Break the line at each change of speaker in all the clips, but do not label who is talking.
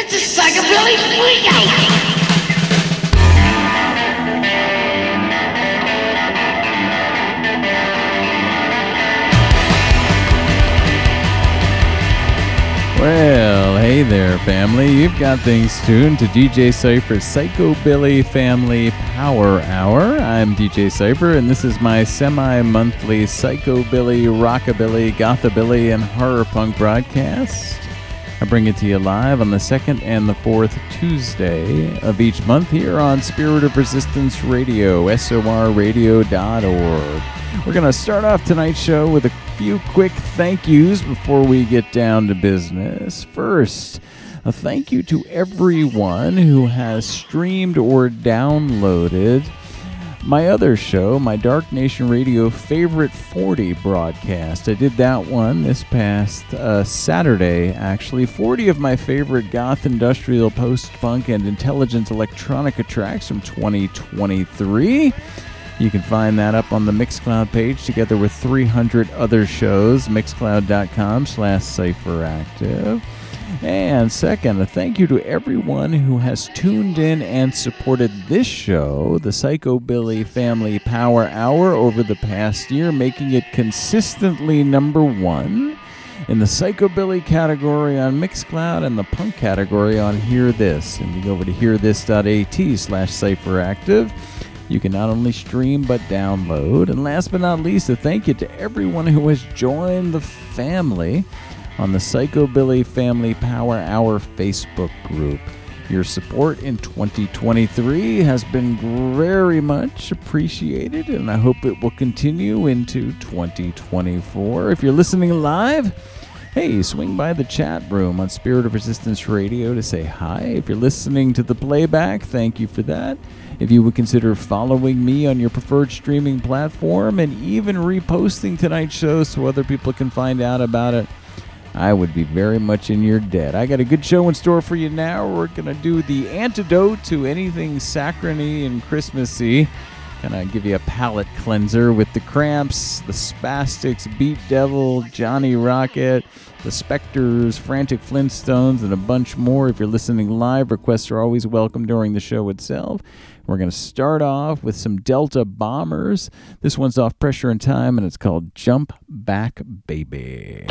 It's a psychobilly freakout!
Well, hey there, family. You've got things tuned to DJ Cypher's Psychobilly Family Power Hour. I'm DJ Cypher, and this is my semi-monthly Psychobilly, Rockabilly, Gothabilly, and Horror Punk broadcast. I bring it to you live on the second and the fourth Tuesday of each month here on Spirit of Resistance Radio, sorradio.org. We're going to start off tonight's show with a few quick thank yous before we get down to business. First, a thank you to everyone who has streamed or downloaded my other show, my Dark Nation Radio Favorite 40 broadcast. I did that one this past Saturday, actually. 40 of my favorite goth, industrial, post-punk, and intelligent electronica tracks from 2023. You can find that up on the Mixcloud page together with 300 other shows, mixcloud.com/cypheractive. And second, a thank you to everyone who has tuned in and supported this show, the Psychobilly Family Power Hour, over the past year, making it consistently number one in the Psychobilly category on Mixcloud and the Punk category on Hear This. And you go over to hearthis.at/cypheractive. You can not only stream but download. And last but not least, a thank you to everyone who has joined the family on the Psychobilly Family Power Hour Facebook group. Your support in 2023 has been very much appreciated, and I hope it will continue into 2024. If you're listening live, hey, swing by the chat room on Spirit of Resistance Radio to say hi. If you're listening to the playback, thank you for that. If you would consider following me on your preferred streaming platform and even reposting tonight's show so other people can find out about it, I would be very much in your debt. I got a good show in store for you now. We're going to do the antidote to anything saccharine and Christmassy. Gonna give you a palate cleanser with the Cramps, the Spastics, Beat Devil, Johnny Rocket, the Spectres, Frantic Flintstones, and a bunch more. If you're listening live, requests are always welcome during the show itself. We're going to start off with some Delta Bombers. This one's off Pressure and Time, and it's called Jump Back Baby.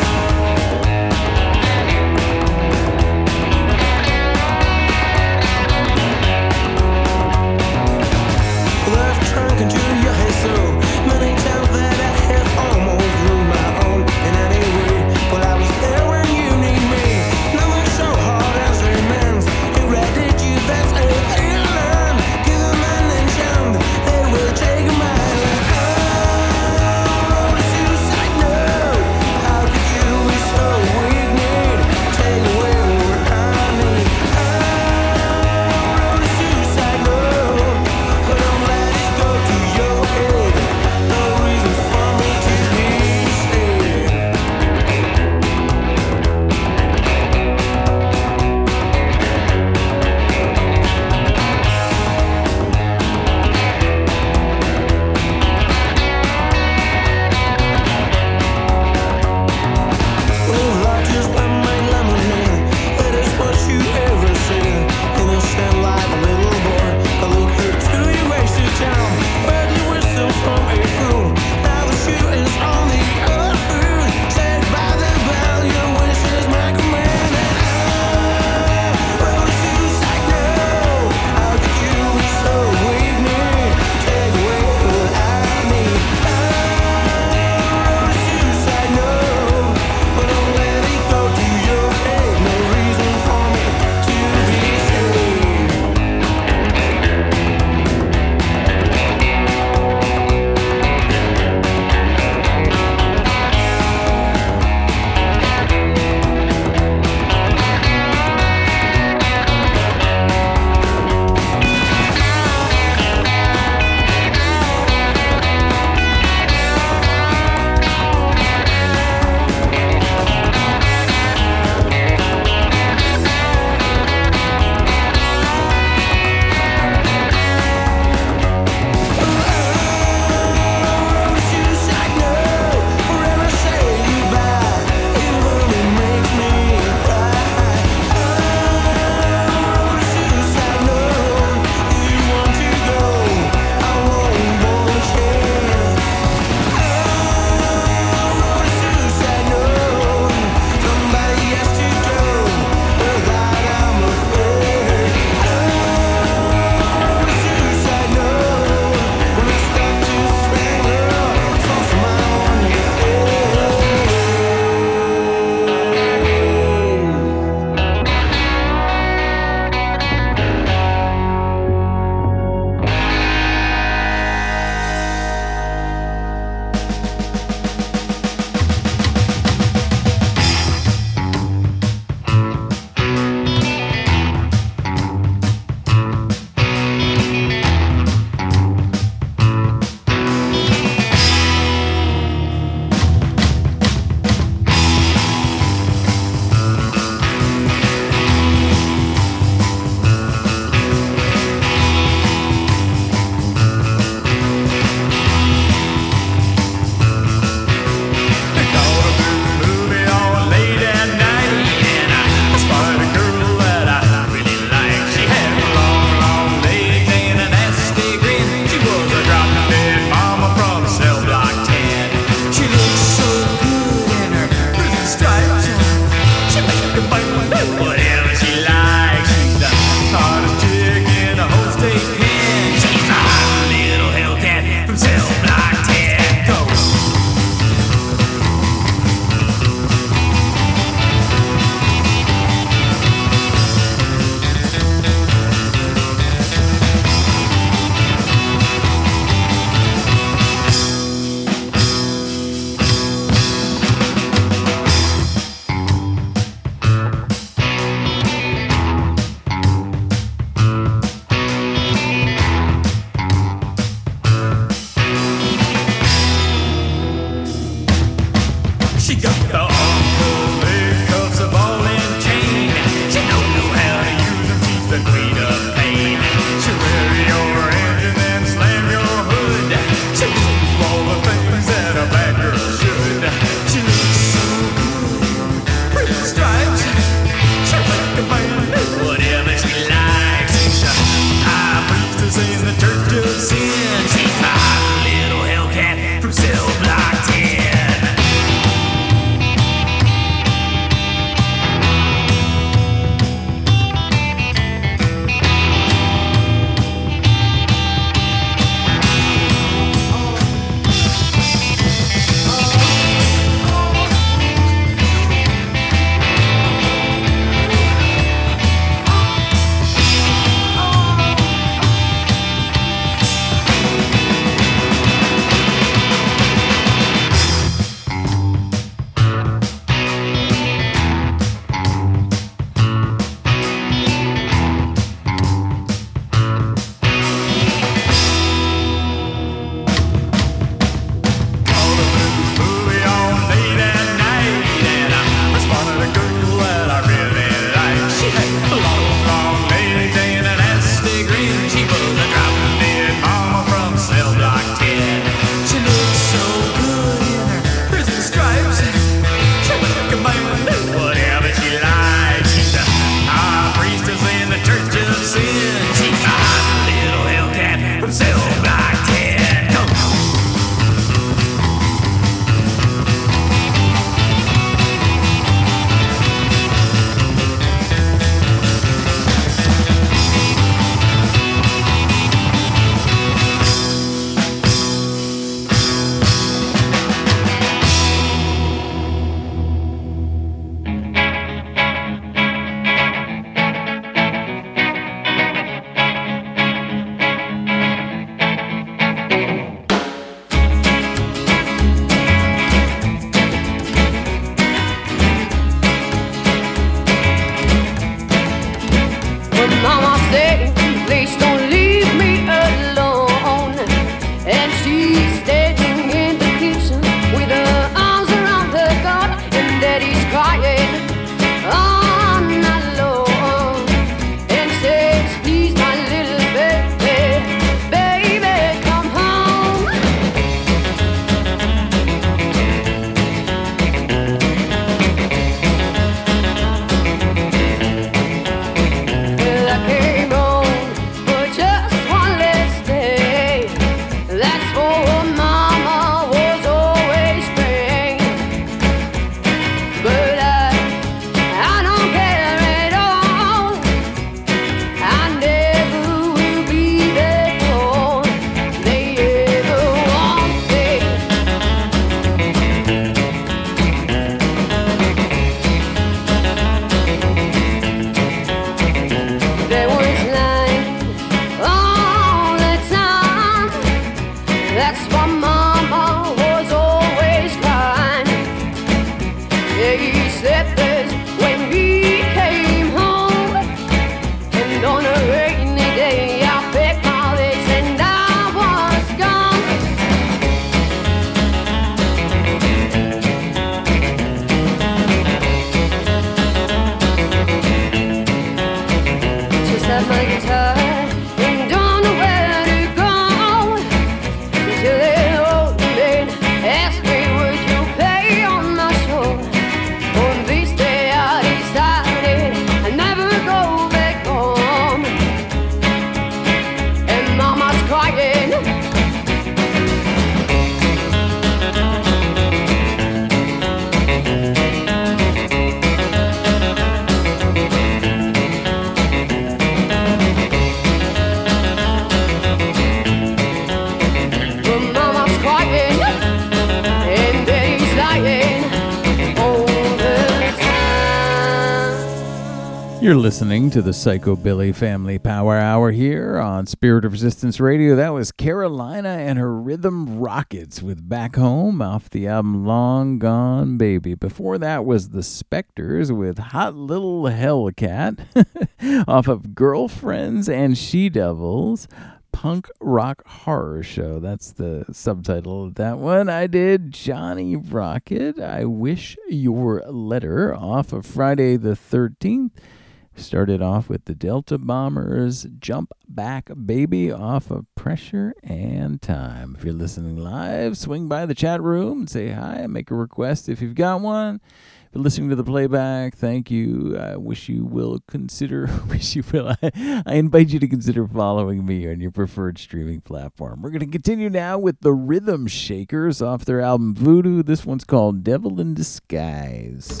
You're listening to the Psychobilly Family Power Hour here on Spirit of Resistance Radio. That was Carolina and her Rhythm Rockets with Back Home off the album Long Gone Baby. Before that was the Spectres with Hot Little Hellcat off of Girlfriends and She-Devils. Punk Rock Horror Show. That's the subtitle of that one. I did Johnny Rocket, I Wish Your Letter off of Friday the 13th. Started off with the Delta Bombers, Jump Back Baby off of Pressure and Time. If you're listening live, swing by the chat room and say hi, make a request if you've got one. If you're listening to the playback, thank you. I wish you will consider, I invite you to consider following me on your preferred streaming platform. We're going to continue now with the Rhythm Shakers off their album Voodoo. This one's called Devil in Disguise.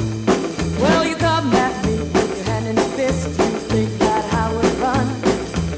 Well, you come at me with your hand in a fist. You think that I would run?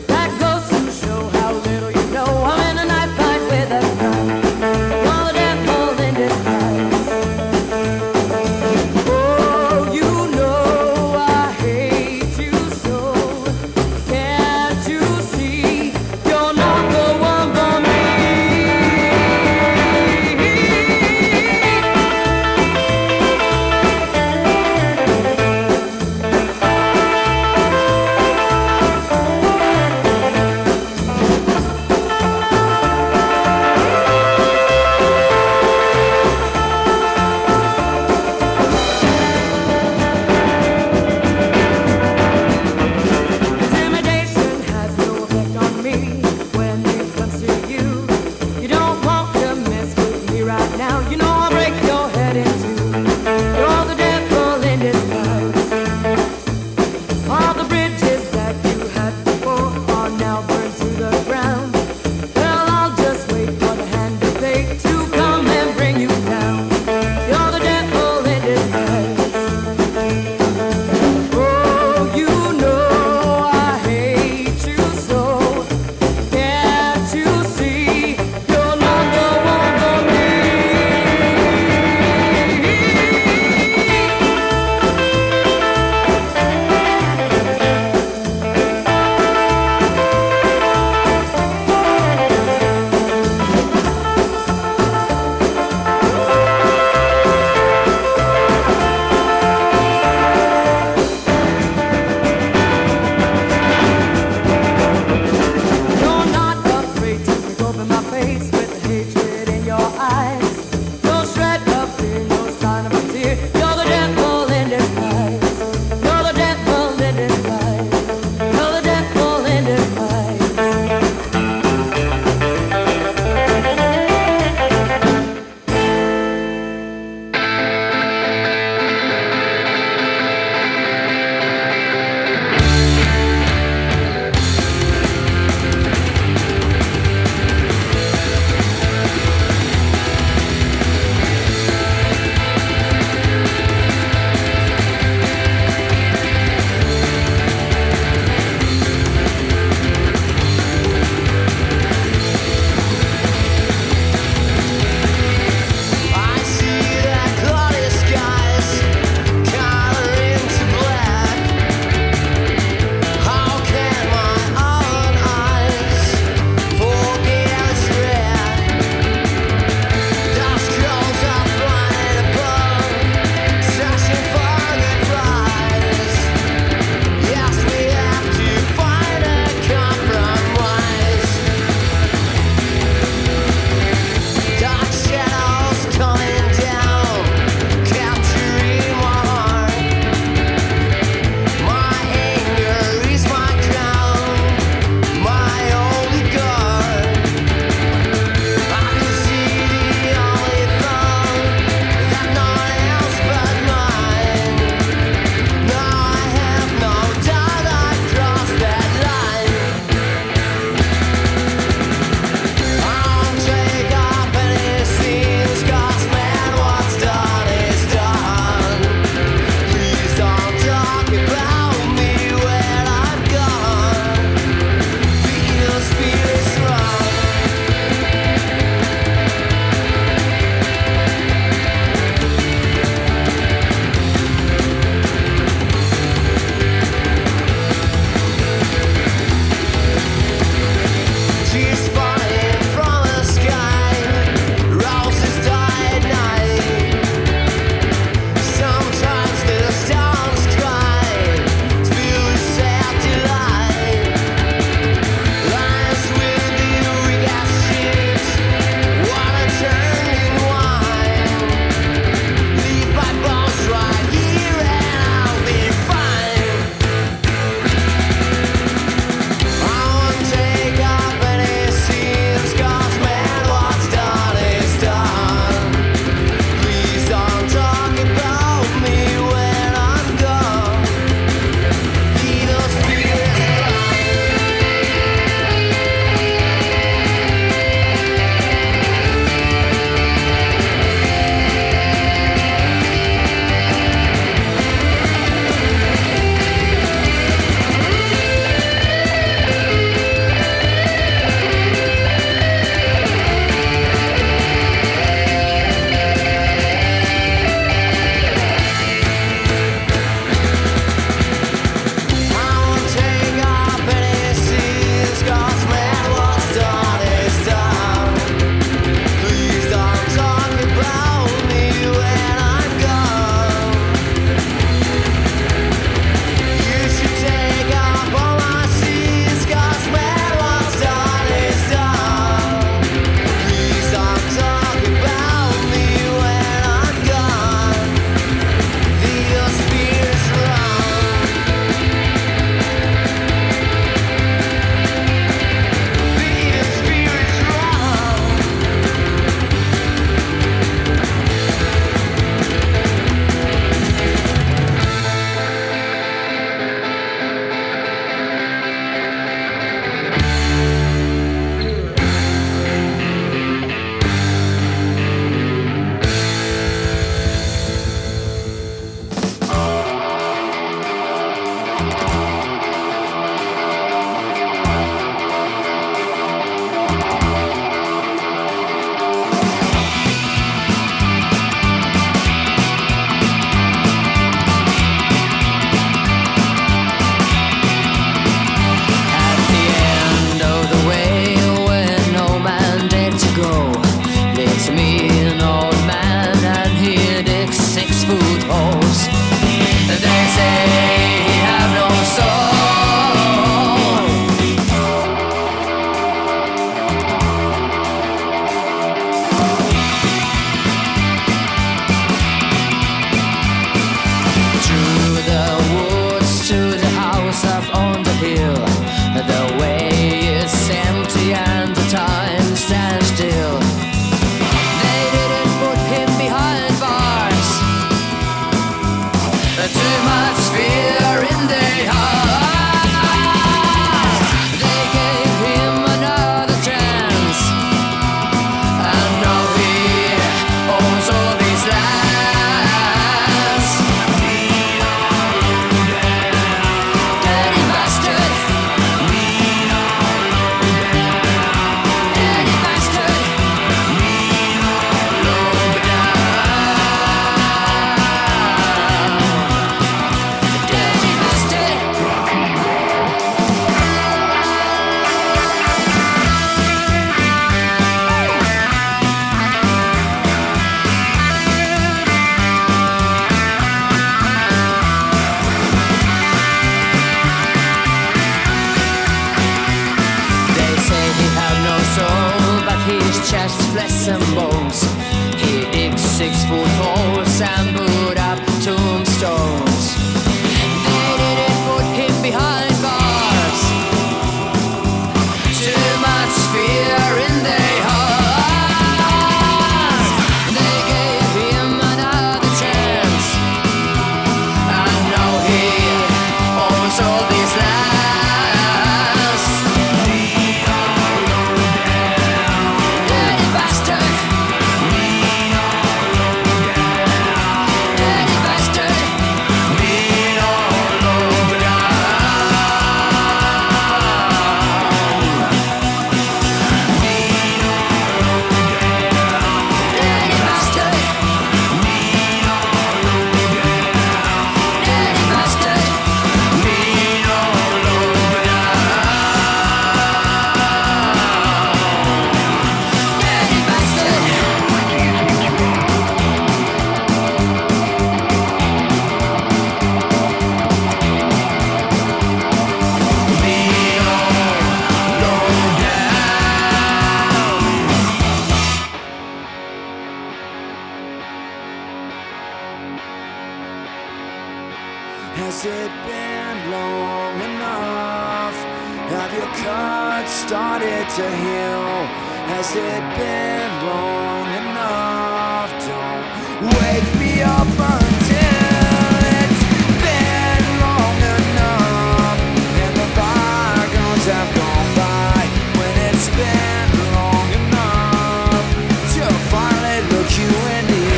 Has it been long enough? Have your cuts started to heal? Has it been long enough? Don't wake me up until it's been long enough and the bygones have gone by. When it's been long enough to finally look you in the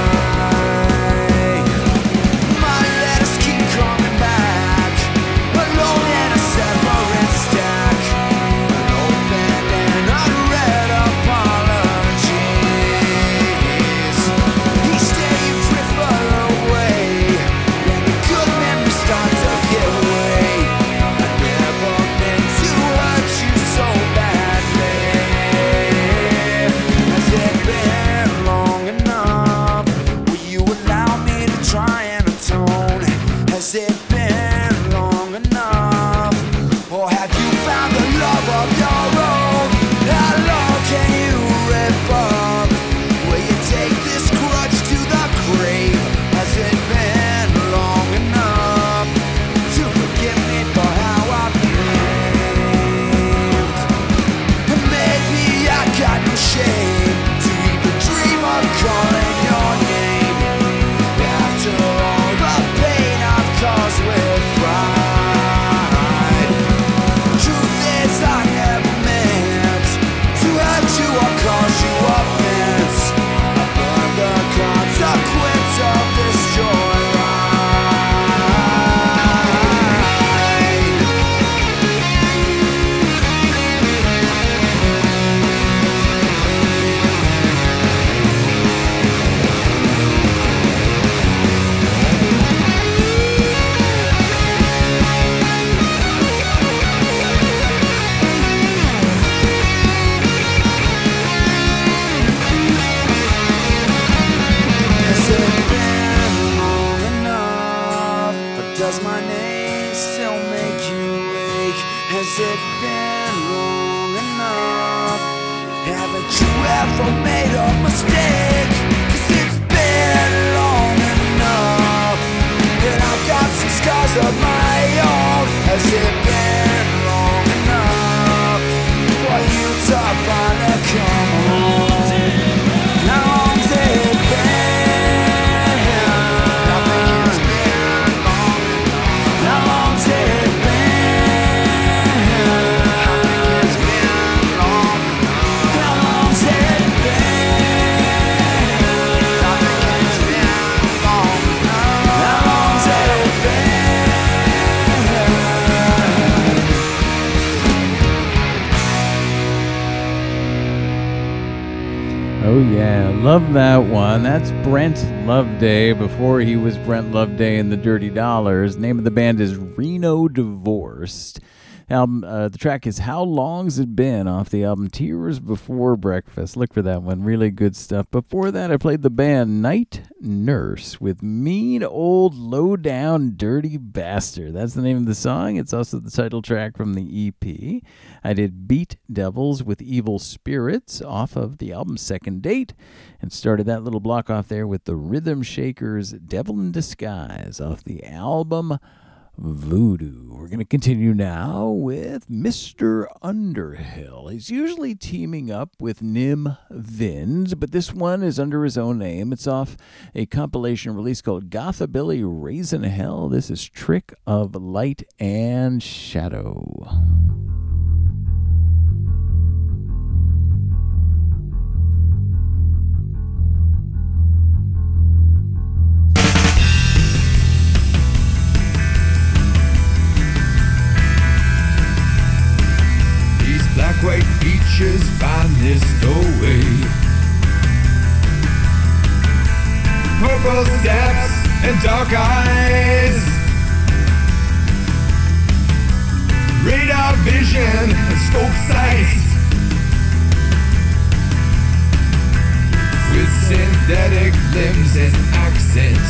eye. My letters keep coming back, alone in a separate stack, an open and unread apologies. Each day you drift further away, and the good memories start to give way. I never meant to hurt you so badly. Has it been long enough? Will you allow me to try and atone? Has it been long enough? Or have you found the love of your own? How long can you rip up? Will you take this grudge to the grave? Has it been long enough to forgive me for how I behaved? And maybe I got no shame to even dream of calling your name. After all the pain I've caused with pride, truth is I never meant to hurt you or cause you offense. I learned the consequence of this joyride. Has it been long enough? But does my name still make you wake? Has it been long enough? Haven't you ever made a mistake? 'Cause it's been long enough that I've got some scars of my own. Has it been long enough for you to finally come home? How long's it been? I think it's been long enough. How long's it been? I think it's been long enough. How long's it been? I think it's been long enough. How long's it been?
Oh yeah, love that one. That's Brent Loveday before he was Brent Loveday and the Dirty Dollars. Name of the band is Reno Divorced. The track is How Long's It Been off the album Tears Before Breakfast. Look for that one. Really good stuff. Before that, I played the band Night Nurse with Mean Old Low-Down Dirty Bastard. That's the name of the song. It's also the title track from the EP. I did Beat Devils with Evil Spirits off of the album Second Date, and started that little block off there with the Rhythm Shakers Devil in Disguise off the album Voodoo. We're going to continue now with Mr. Underhill. He's usually teaming up with Nim Vins, but this one is under his own name. It's off a compilation release called Gothabilly Raisin Hell. This is Trick of Light and Shadow.
Black white beaches finest away. Purple steps and dark eyes. Radar vision and scope sight. With synthetic limbs and accent.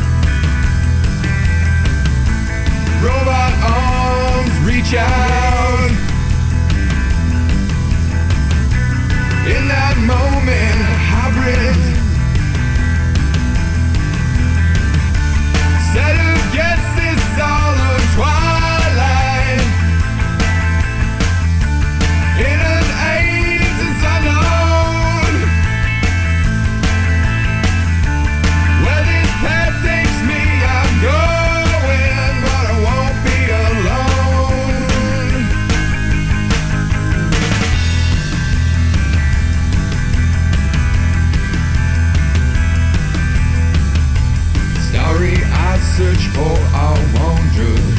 Robot arms reach out. In that moment, hybrid. Set who gets his search for our wandering.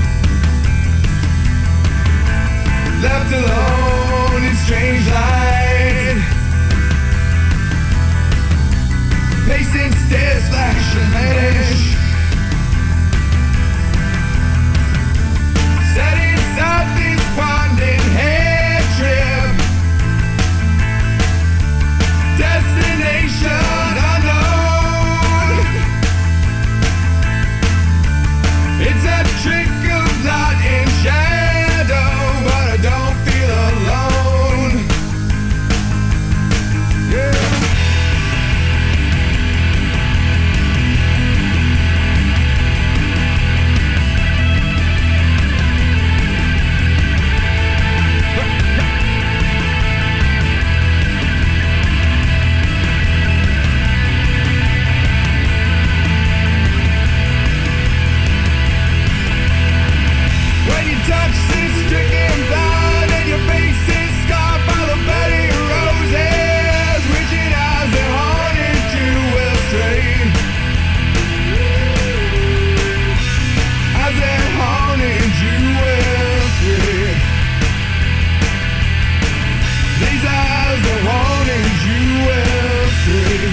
Left alone in strange light, pacing stairs, flash and vanish. Set inside this winding head trip, destination unknown. It's a trick of light and shadow, but I don't feel alone. Yeah. When you touch this stricken blood and your face is scarred by the bloody roses, witching eyes that haunted you will stray. As they haunted you will stray. These eyes that haunted you will stray.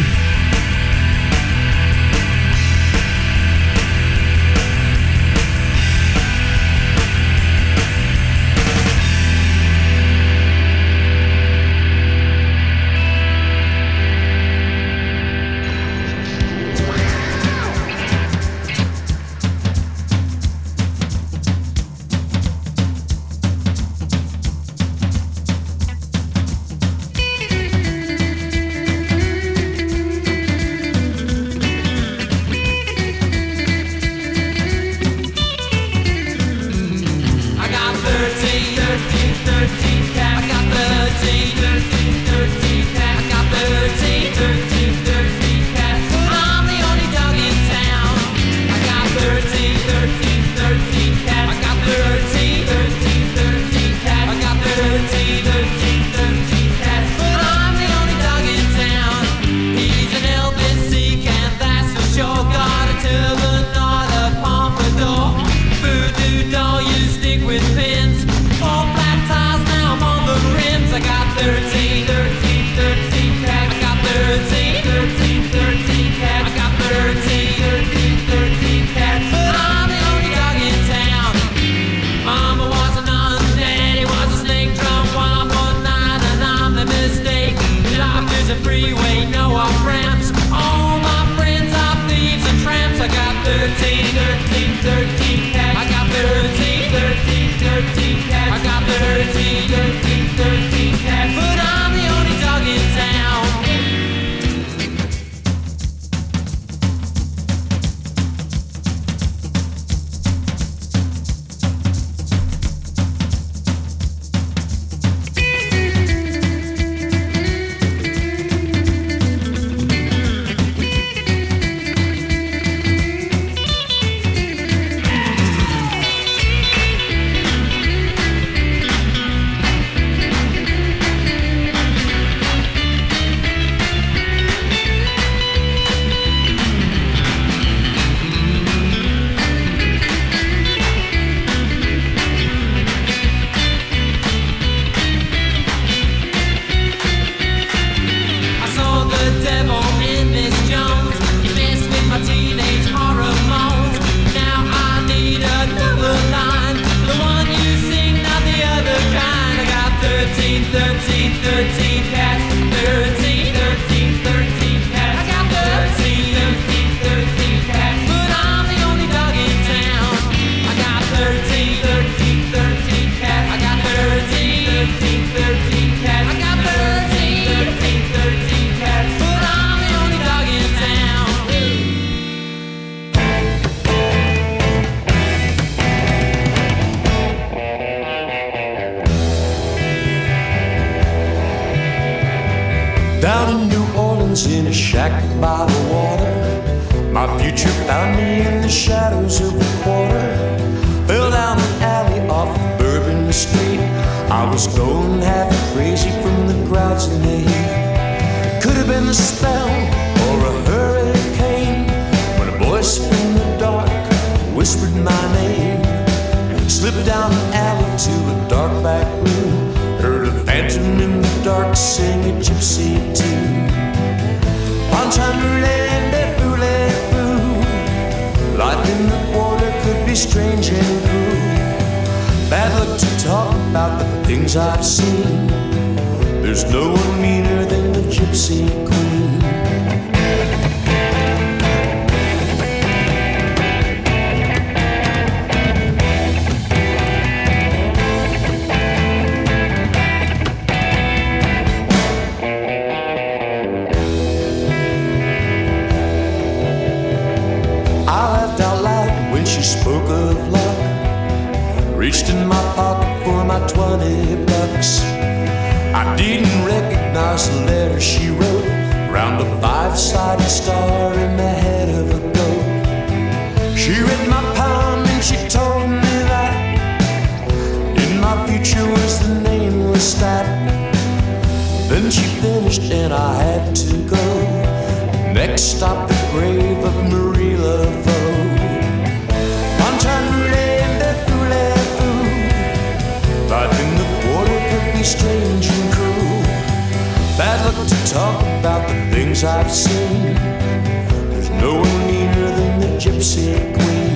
I got 13, 13, 13 cats. I got 13, 13, 13 cats. I got 13, 13, 13 cats. I'm the only dog in town. I got 13, 13, 13 cats. I got 13, 13, 13 cats. I got 13, 13, 13 cats. I'm the only dog in town. He's an Elvis Sea cat, that's for sure. Got a turban, not a pompadour. Voodoo doll, you stick with pins. All flat tires, now I'm on the rims. I got 13, 13, 13 cats. I got 13, 13, 13 cats. I got 13, 13, 13 cats. I'm the only dog in town. Mama was a nun, daddy was a snake drum. One night and I'm the mistake. Life is a freeway, no off ramps. All my friends are thieves and tramps. I got 13, 13, 13 cats. I got 13, 13, 13 cats. I got 13, 13, 13 cats. But I'm the only dog in town. I saw the devil in Miss Jones. He messed with my teenage hormones. Now I need another line, the one you sing, not the other kind. I got 13, 13, 13 cats. 13, 13, 13 cats. I got 13, 13, 13 cats. But I'm the only dog in town. I got 13, 13, 13 cats. I got 13, 13, 13 cats. I got 13, 13, 13 cats. But I'm the only dog in town.
Down in New Orleans in a shack by the water, my future found me in the shadows of the quarter. Fell down an alley off of Bourbon Street. I was going half crazy from the crowds in the heat. Could have been a spell or a hurricane when a voice from the dark Slipped down an alley to a dark back room. Heard a phantom in the dark sing a gypsy tune. Life in the quarter could be strange and cruel. Bad luck to talk about the things I've seen. There's no one meaner than the gypsy queen. She spoke of luck, reached in my pocket for my 20 bucks. I didn't recognize the letter she wrote, round a 5-sided star in the head of a goat. She read my palm and she told me that in my future was the nameless stat. Then she finished and I had to go. Next stop, the grave of Marie Laveau. Life in the quarter could be strange and cruel. Bad luck to talk about the things I've seen. There's no one meaner than the gypsy queen.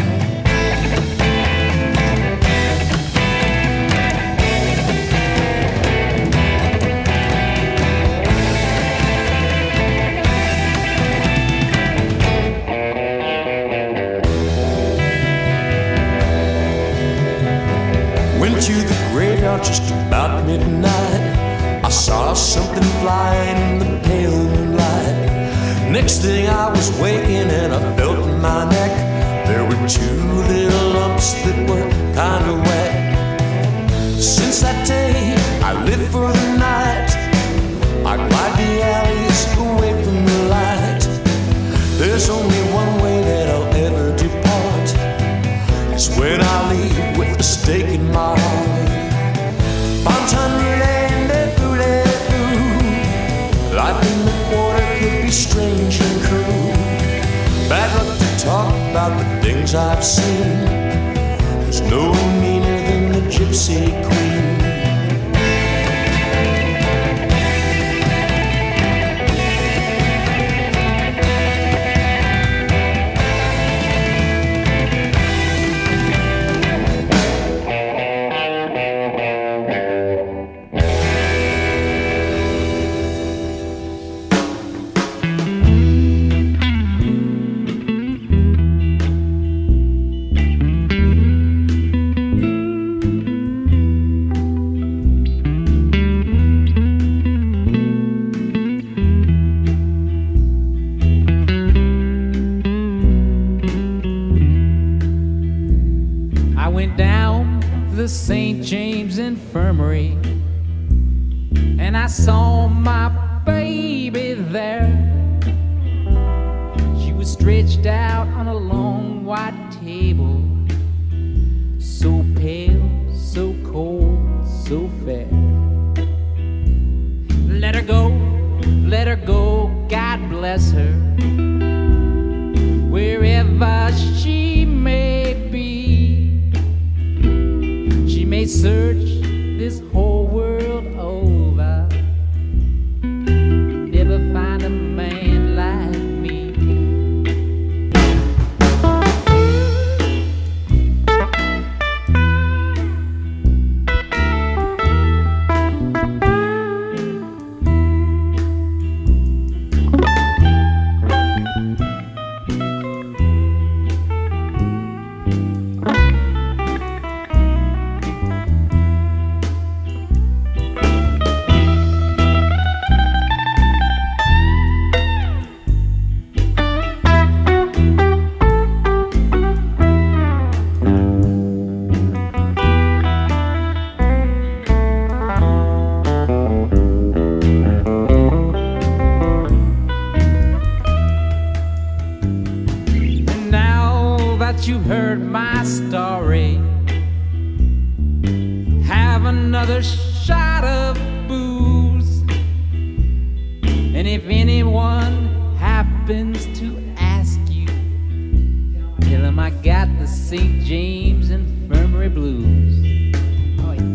Went to the graveyard just about midnight. I saw something flying in the pale moonlight. Next thing I was waking and I felt in my neck there were 2 little lumps that were kinda wet. Since that day I live for the night. I glide the alleys away from the light. There's only one way that I'll ever depart. It's when I leave with a stake in my heart. Life in the quarter could be strange and cruel. Bad luck to talk about the things I've seen. There's no one meaner than the gypsy queen.
St. James Infirmary, and I saw my baby there. She was stretched out on a long white table, so pale, so cold, so fair. Let her go, God bless her, wherever she may be. She may search this whole world over, never find a man like me. You've heard my story. Have another shot of booze, and if anyone happens to ask you, tell them I got the St. James Infirmary
Montgomery Blues. Oh, yeah.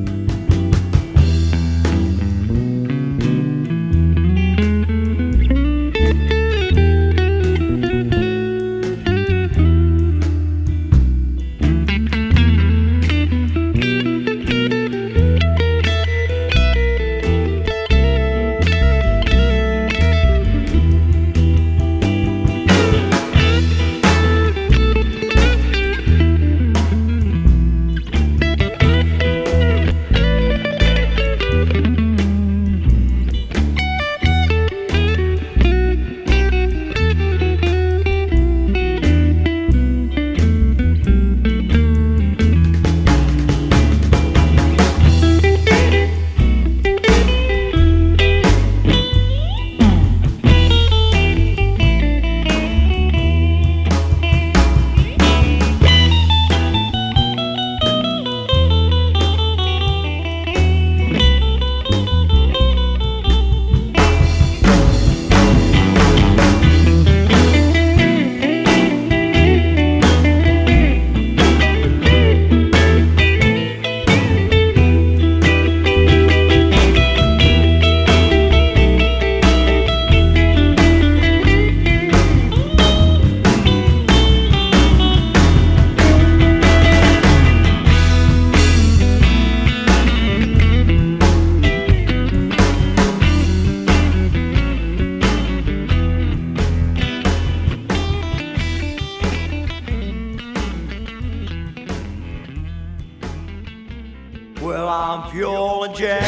Well, I'm fuel injected,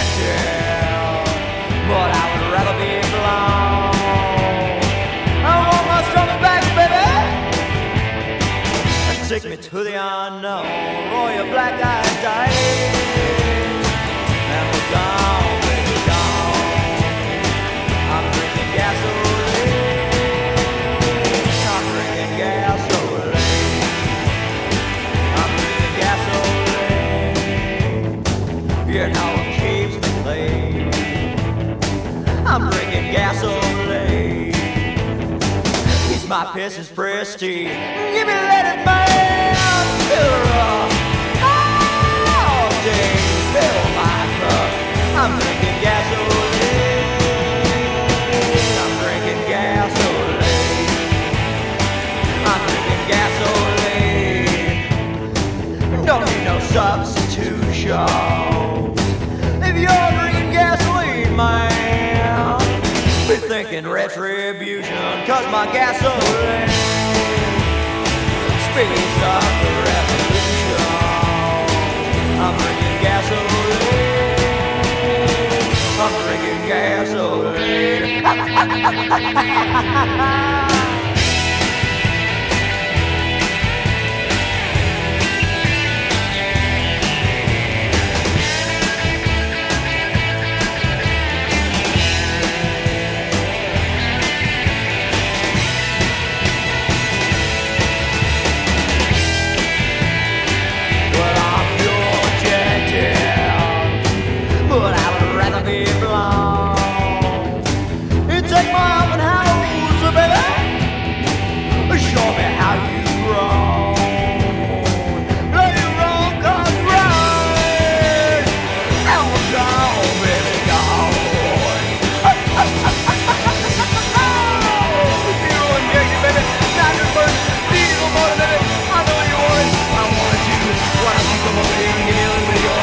but I would rather be blonde. I want my stomach back, baby. Take me to the unknown, roll your black-eyed dice, and we're gone, baby, gone. I'm drinking gasoline. I'm drinking gasoline. I'm drinking gasoline. You know it keeps me late. I'm drinking gasoline. He's my piston's prestige. Give me let it man. Fill her up. All day, fill my cup. I'm drinking gasoline. I'm drinking gasoline. I'm drinking gasoline. Don't need no substitution. If you're drinking gasoline, man, be thinking retribution, cause my gasoline speeds up the revolution. I'm drinking gasoline. I'm drinking gasoline. But I would rather be blonde. You take my arm and house, baby. Show me how you grow. No, you're wrong, cause right. And we're gone, baby, gone. Diesel injection, baby. Nitrous burn. Diesel motor, baby. I know you want it. I want it too. Why don't you come over here and give me a little bit of your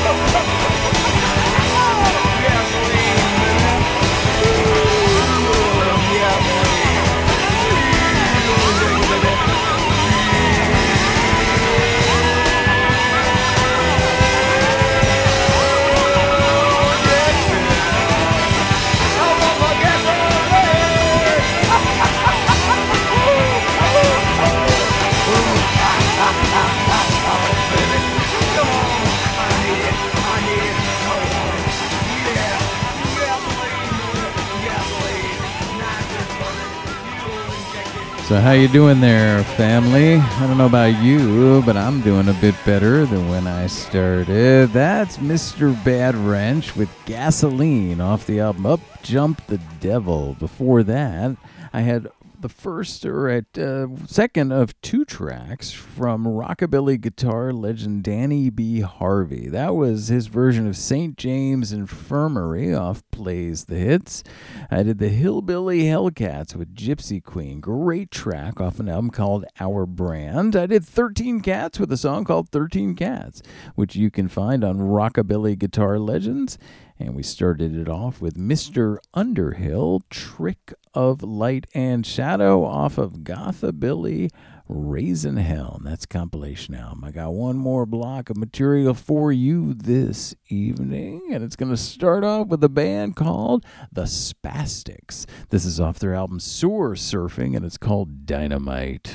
So how you doing there, family? I don't know about you, but I'm doing a bit better than when I started. That's Mr. Bad Wrench with Gasoline off the album Up Jump the Devil. Before that, I had the second of two tracks from rockabilly guitar legend Danny B. Harvey. That was his version of St. James Infirmary off Plays the Hits. I did the Hillbilly Hellcats with Gypsy Queen. Great track off an album called Our Brand. I did 13 Cats with a song called 13 Cats, which you can find on Rockabilly Guitar Legends. And we started it off with Mr. Underhill, Trick of Light and Shadow off of Gothabilly Raisin Hell. And that's compilation album. I got one more block of material for you this evening, and it's going to start off with a band called The Spastics. This is off their album Sewer Surfing, and it's called Dynamite.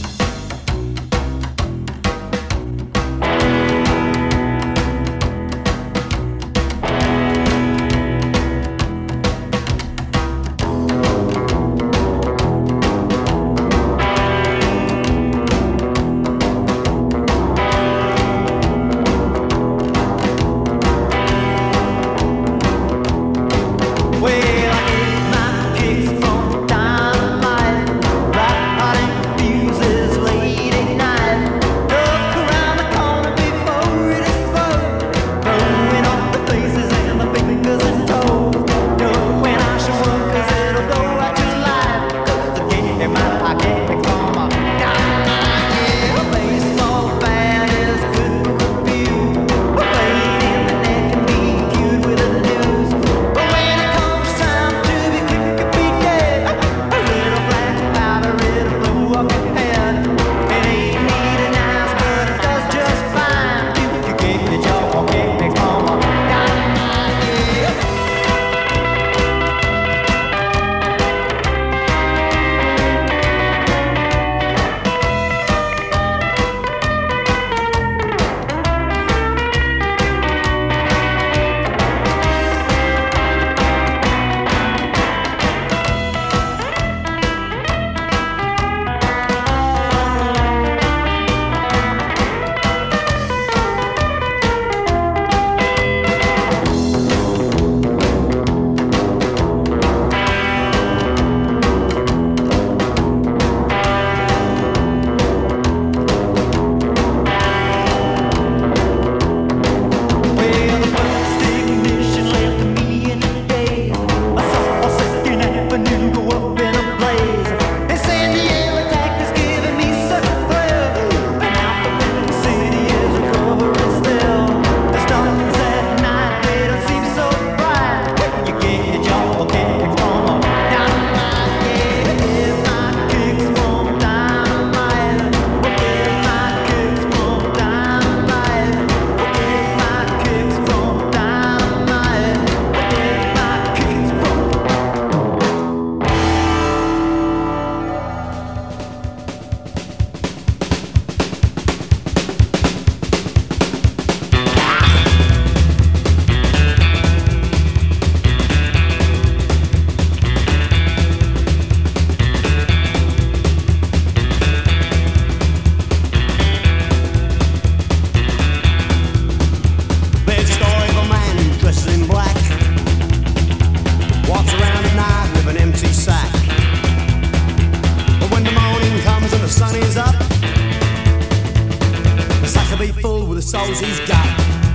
souls he's got.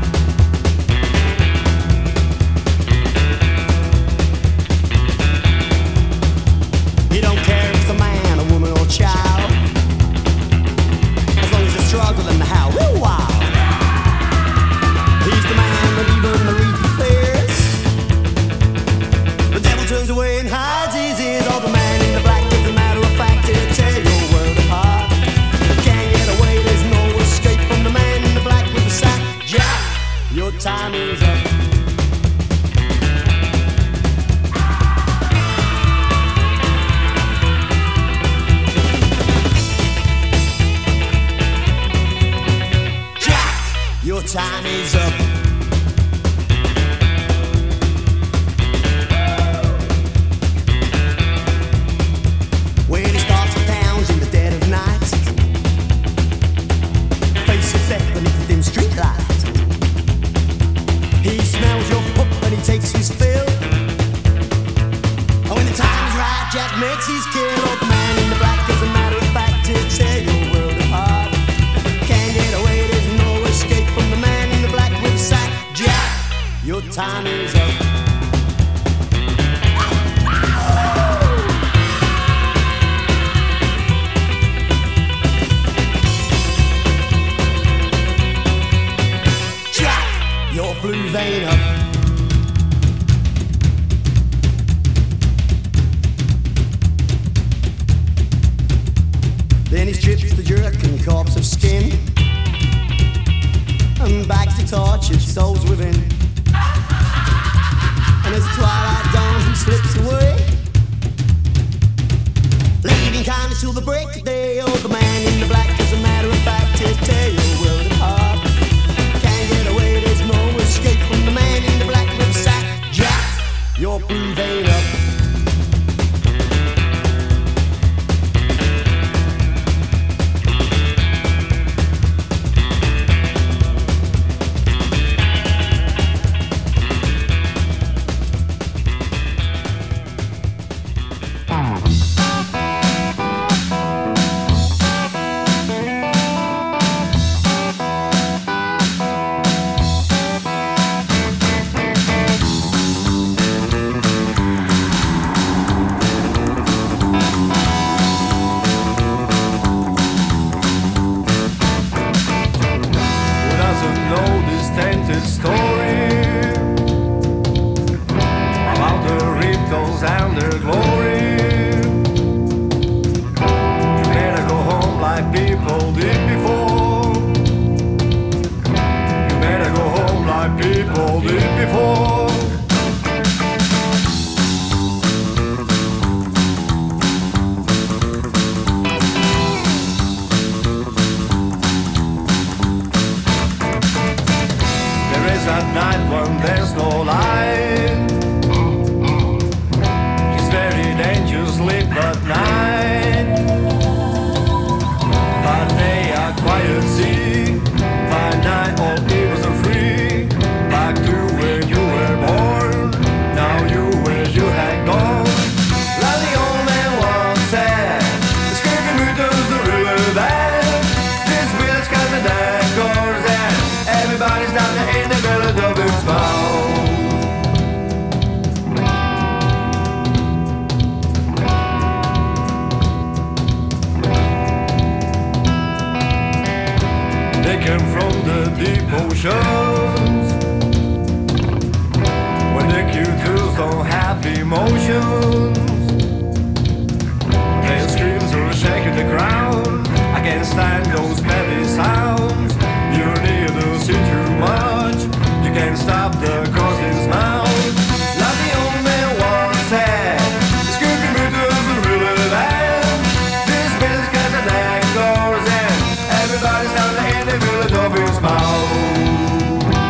He don't care if it's a man, a woman, or a child, as long as they're struggling to how. Woo, wow. He's the man that even the reaper fears. The devil turns away and hides his ears. Oh, the man in the black is a matter of fact, he'll tear your world apart. Can't get away, there's no escape from the man in the black with the sack. Jack, your time is up. Your time is up. When he starts with towns in the dead of night, face of death beneath the dim street light. He smells your poop and he takes his fill. And when the time's right, Jack makes his kill. Old man time is up. Jack, your blue vein up. Then he strips the jerkin corpse of skin and bags the tortured souls within. And as the twilight dawns, he slips away, leaving kindness till the break of day. Oh, the man in the black, as a matter of fact, he'll tear your world apart. Can't get away, there's no escape from the man in the black with the sack. Jack, your blue vein up.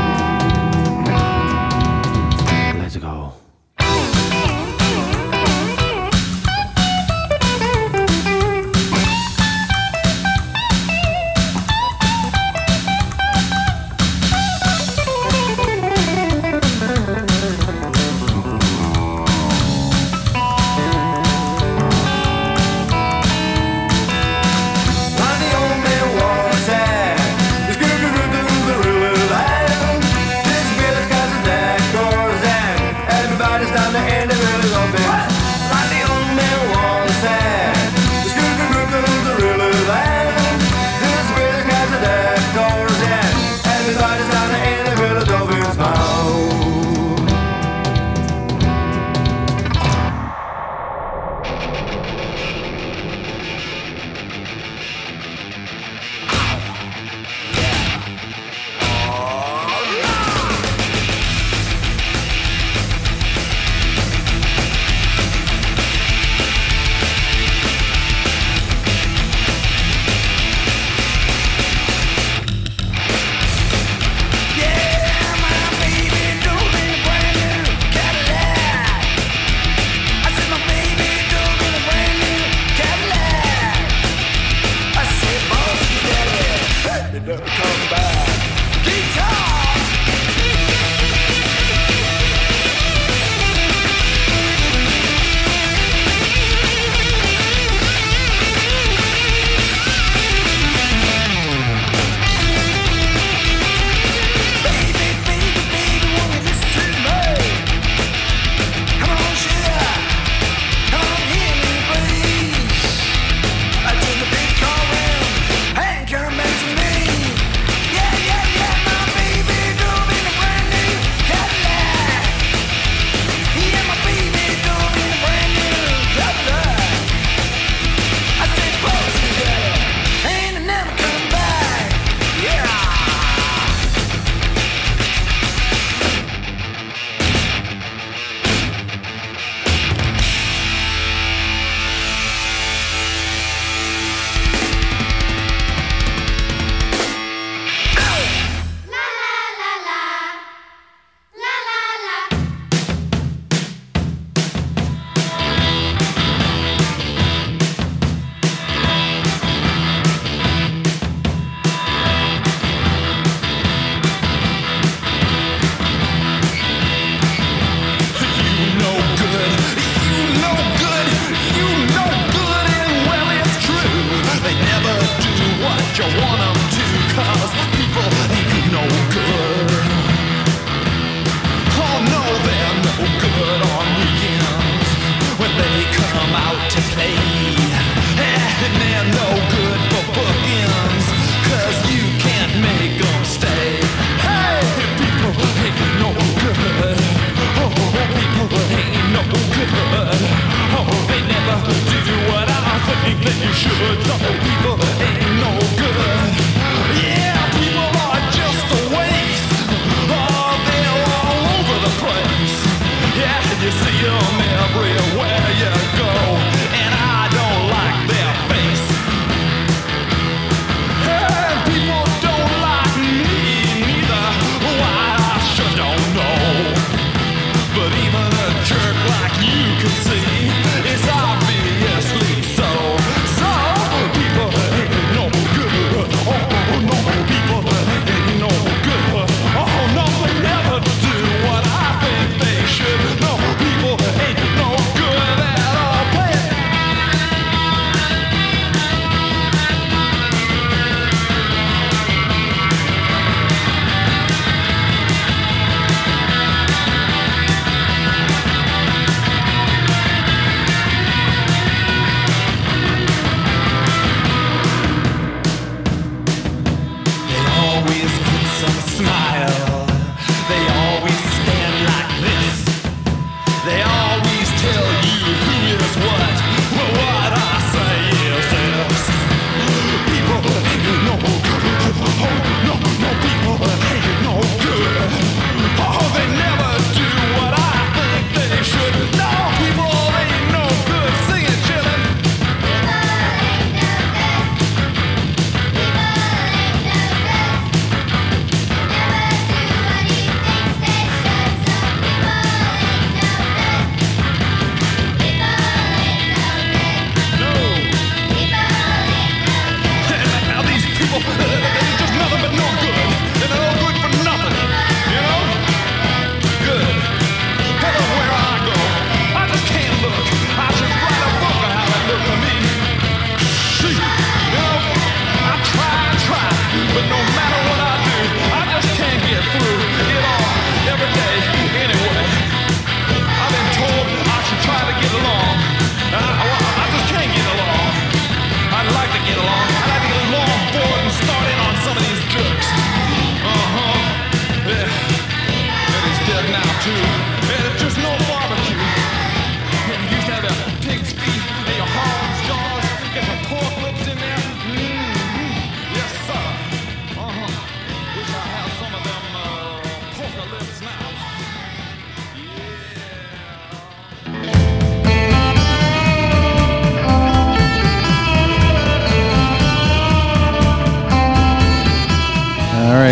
Let's go.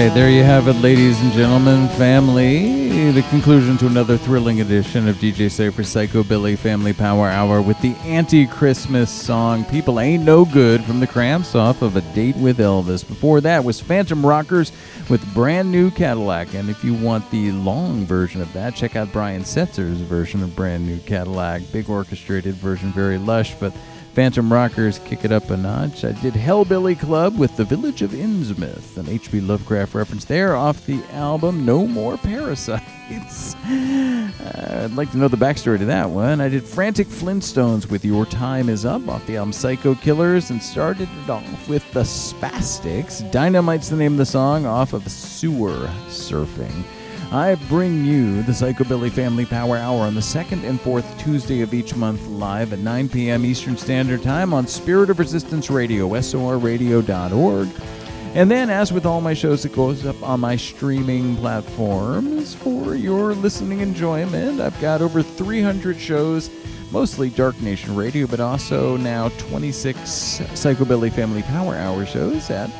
right, there you have it, ladies and gentlemen, family. The conclusion to another thrilling edition of DJ Cypher's Psychobilly Family Power Hour with the anti-Christmas song People Ain't No Good from the Cramps off of A Date with Elvis. Before that was Phantom Rockers with Brand New Cadillac. And if you want the long version of that, check out Brian Setzer's version of Brand New Cadillac. Big orchestrated version, very lush, but Phantom Rockers kick it up a notch. I did Hellbilly Club with The Village of Innsmouth, an H.P. Lovecraft reference there off the album No More Parasites. I'd like to know the backstory to that one. I did Frantic Flintstones with Your Time Is Up off the album Psycho Killers, and started it off with The Spastics. Dynamite's the name of the song off of Sewer Surfing. I bring you the Psychobilly Family Power Hour on the second and fourth Tuesday of each month, live at 9 p.m. Eastern Standard Time on Spirit of Resistance Radio, sorradio.org. And then, as with all my shows, it goes up on my streaming platforms for your listening enjoyment. I've got over 300 shows, mostly Dark Nation Radio, but also now 26 Psychobilly Family Power Hour shows at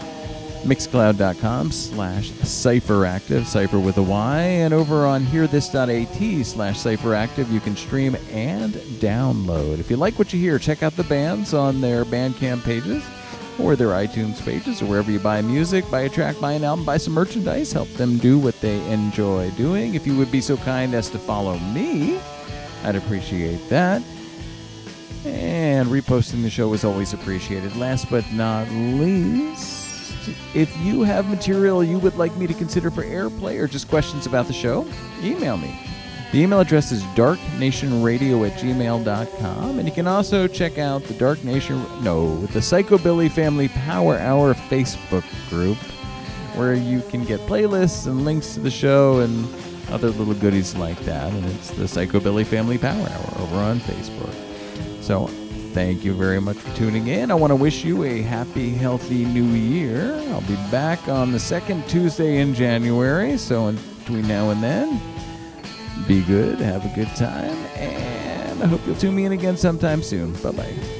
Mixcloud.com/CypherActive, Cypher with a Y, and over on hearthis.at/CypherActive, you can stream and download. If you like what you hear, check out the bands on their Bandcamp pages or their iTunes pages or wherever you buy music, buy a track, buy an album, buy some merchandise, help them do what they enjoy doing. If you would be so kind as to follow me, I'd appreciate that. And reposting the show is always appreciated. Last but not least, if you have material you would like me to consider for airplay or just questions about the show, email me. The email address is darknationradio@gmail.com, and you can also check out the the Psychobilly Family Power Hour Facebook group, where you can get playlists and links to the show and other little goodies like that, and it's the Psychobilly Family Power Hour over on Facebook. So thank you very much for tuning in. I want to wish you a happy, healthy new year. I'll be back on the second Tuesday in January, so in between now and then, be good, have a good time, and I hope you'll tune me in again sometime soon. Bye-bye.